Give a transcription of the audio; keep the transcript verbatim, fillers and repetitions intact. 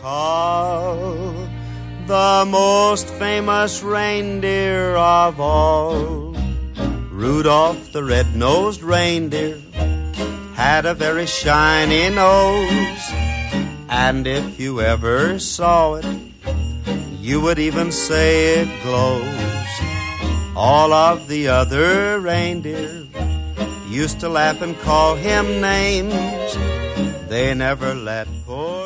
call the most famous reindeer of all. Rudolph the red-nosed reindeer had a very shiny nose, and if you ever saw it, you would even say it glows. All of the other reindeer used to laugh and call him names. They never let poor